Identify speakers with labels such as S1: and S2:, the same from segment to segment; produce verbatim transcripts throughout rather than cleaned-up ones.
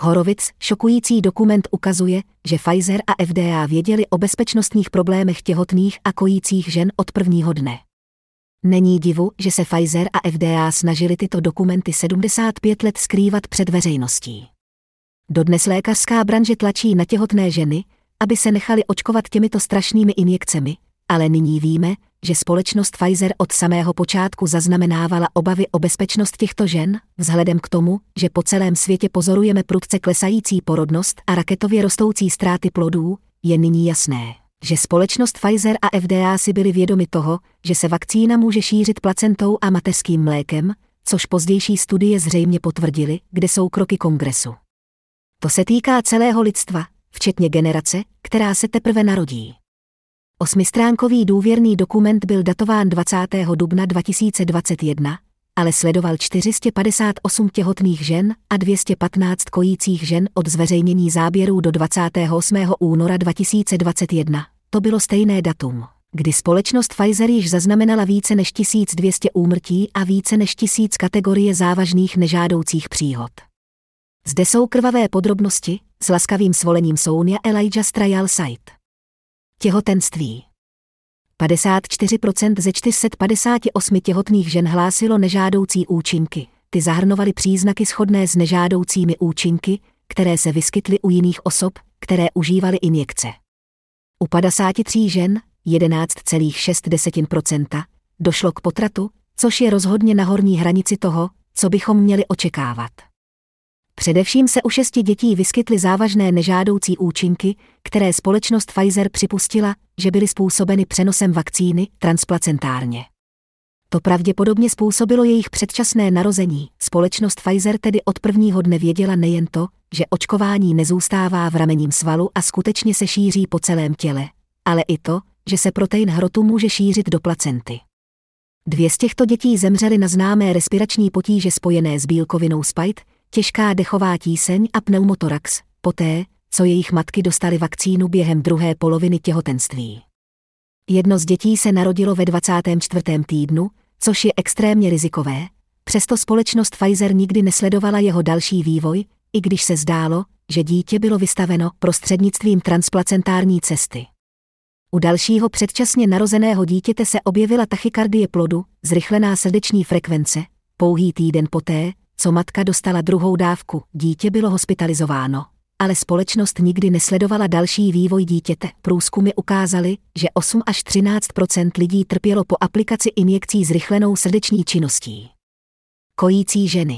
S1: Horowitz, šokující dokument ukazuje, že Pfizer a F D A věděli o bezpečnostních problémech těhotných a kojících žen od prvního dne. Není divu, že se Pfizer a F D A snažili tyto dokumenty sedmdesát pět let skrývat před veřejností. Dodnes lékařská branže tlačí na těhotné ženy, aby se nechali očkovat těmito strašnými injekcemi, ale nyní víme, že společnost Pfizer od samého počátku zaznamenávala obavy o bezpečnost těchto žen, vzhledem k tomu, že po celém světě pozorujeme prudce klesající porodnost a raketově rostoucí ztráty plodů, je nyní jasné, že společnost Pfizer a F D A si byli vědomi toho, že se vakcína může šířit placentou a mateřským mlékem, což pozdější studie zřejmě potvrdily, kde jsou kroky kongresu. To se týká celého lidstva, včetně generace, která se teprve narodí. Osmistránkový důvěrný dokument byl datován dvacátého dubna dva tisíce dvacet jedna, ale sledoval čtyři sta padesát osm těhotných žen a dvě stě patnáct kojících žen od zveřejnění záběrů do dvacátého osmého února dva tisíce dvacet jedna. To bylo stejné datum, kdy společnost Pfizer již zaznamenala více než tisíc dvě stě úmrtí a více než tisíc kategorie závažných nežádoucích příhod. Zde jsou krvavé podrobnosti, s laskavým svolením Sonia Elijah's trial site. Těhotenství. padesát čtyři procent ze čtyři sta padesát osm těhotných žen hlásilo nežádoucí účinky. Ty zahrnovaly příznaky shodné s nežádoucími účinky, které se vyskytly u jiných osob, které užívaly injekce. U padesáti tří žen, jedenáct celá šest procenta, došlo k potratu, což je rozhodně na horní hranici toho, co bychom měli očekávat. Především se u šesti dětí vyskytly závažné nežádoucí účinky, které společnost Pfizer připustila, že byly způsobeny přenosem vakcíny transplacentárně. To pravděpodobně způsobilo jejich předčasné narození. Společnost Pfizer tedy od prvního dne věděla nejen to, že očkování nezůstává v ramenním svalu a skutečně se šíří po celém těle, ale i to, že se protein hrotu může šířit do placenty. Dvě z těchto dětí zemřely na známé respirační potíže spojené s bílkovinou spike, těžká dechová tíseň a pneumotorax, poté, co jejich matky dostaly vakcínu během druhé poloviny těhotenství. Jedno z dětí se narodilo ve dvacátém čtvrtém týdnu, což je extrémně rizikové, přesto společnost Pfizer nikdy nesledovala jeho další vývoj, i když se zdálo, že dítě bylo vystaveno prostřednictvím transplacentární cesty. U dalšího předčasně narozeného dítěte se objevila tachykardie plodu, zrychlená srdeční frekvence, pouhý týden poté, co matka dostala druhou dávku, dítě bylo hospitalizováno, ale společnost nikdy nesledovala další vývoj dítěte. Průzkumy ukázaly, že osm až třináct procent lidí trpělo po aplikaci injekcí zrychlenou srdeční činností. Kojící ženy.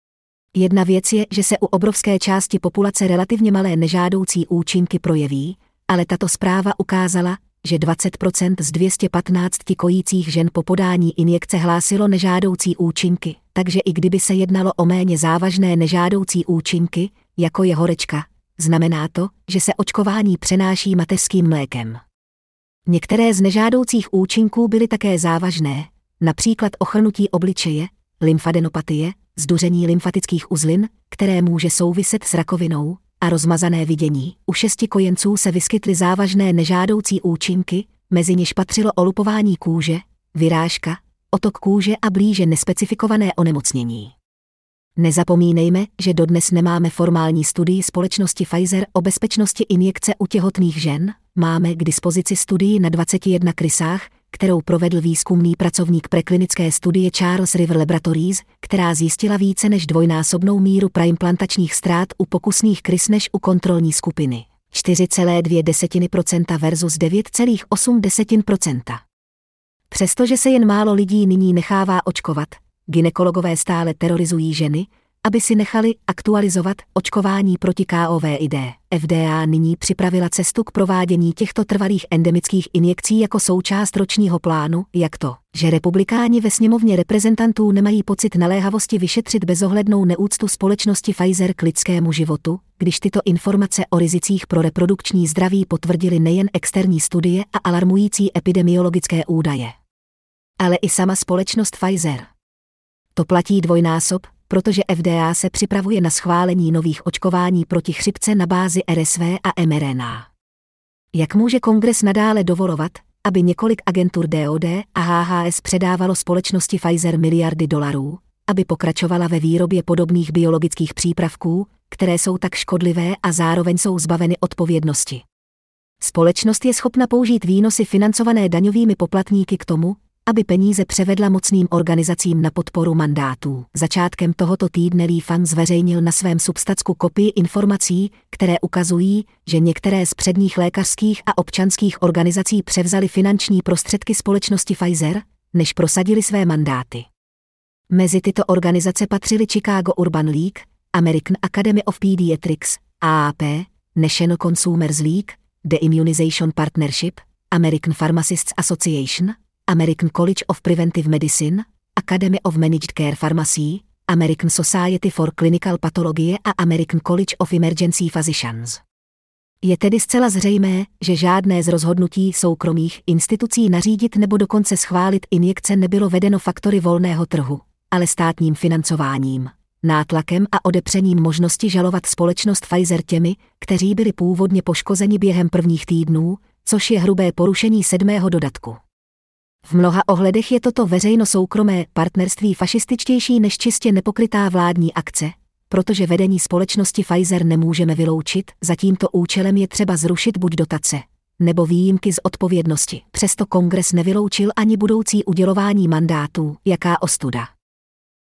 S1: Jedna věc je, že se u obrovské části populace relativně malé nežádoucí účinky projeví, ale tato zpráva ukázala, že dvacet procent z dvě stě patnáct kojících žen po podání injekce hlásilo nežádoucí účinky, takže i kdyby se jednalo o méně závažné nežádoucí účinky, jako je horečka, znamená to, že se očkování přenáší mateřským mlékem. Některé z nežádoucích účinků byly také závažné, například ochrnutí obličeje, lymfadenopatie, zduření lymfatických uzlin, které může souviset s rakovinou, a rozmazané vidění. U šesti kojenců se vyskytly závažné nežádoucí účinky, mezi něž patřilo olupování kůže, vyrážka, otok kůže a blíže nespecifikované onemocnění. Nezapomínejme, že dodnes nemáme formální studii společnosti Pfizer o bezpečnosti injekce u těhotných žen, máme k dispozici studii na dvaceti jedné krysách, kterou provedl výzkumný pracovník preklinické studie Charles River Laboratories, která zjistila více než dvojnásobnou míru preimplantačních ztrát u pokusných krys než u kontrolní skupiny. čtyři celá dvě procenta versus devět celá osm procenta. Přestože se jen málo lidí nyní nechává očkovat, gynekologové stále terorizují ženy, aby si nechali aktualizovat očkování proti COVID. F D A nyní připravila cestu k provádění těchto trvalých endemických injekcí jako součást ročního plánu, jak to, že republikáni ve sněmovně reprezentantů nemají pocit naléhavosti vyšetřit bezohlednou neúctu společnosti Pfizer k lidskému životu, když tyto informace o rizicích pro reprodukční zdraví potvrdily nejen externí studie a alarmující epidemiologické údaje, ale i sama společnost Pfizer. To platí dvojnásob, protože F D A se připravuje na schválení nových očkování proti chřipce na bázi R S V a M R N A. Jak může kongres nadále dovolovat, aby několik agentur D O D a H H S předávalo společnosti Pfizer miliardy dolarů, aby pokračovala ve výrobě podobných biologických přípravků, které jsou tak škodlivé a zároveň jsou zbaveny odpovědnosti. Společnost je schopna použít výnosy financované daňovými poplatníky k tomu, aby peníze převedla mocným organizacím na podporu mandátů. Začátkem tohoto týdne Li Fang zveřejnil na svém Substacku kopii informací, které ukazují, že některé z předních lékařských a občanských organizací převzaly finanční prostředky společnosti Pfizer, než prosadili své mandáty. Mezi tyto organizace patřily Chicago Urban League, American Academy of Pediatrics, A A P, National Consumers League, The Immunization Partnership, American Pharmacists Association, American College of Preventive Medicine, Academy of Managed Care Pharmacy, American Society for Clinical Pathology a American College of Emergency Physicians. Je tedy zcela zřejmé, že žádné z rozhodnutí soukromých institucí nařídit nebo dokonce schválit injekce nebylo vedeno faktory volného trhu, ale státním financováním, nátlakem a odepřením možnosti žalovat společnost Pfizer těmi, kteří byli původně poškozeni během prvních týdnů, což je hrubé porušení sedmého dodatku. V mnoha ohledech je toto veřejno-soukromé partnerství fašističtější než čistě nepokrytá vládní akce, protože vedení společnosti Pfizer nemůžeme vyloučit, za tímto účelem je třeba zrušit buď dotace, nebo výjimky z odpovědnosti. Přesto kongres nevyloučil ani budoucí udělování mandátů, jaká ostuda.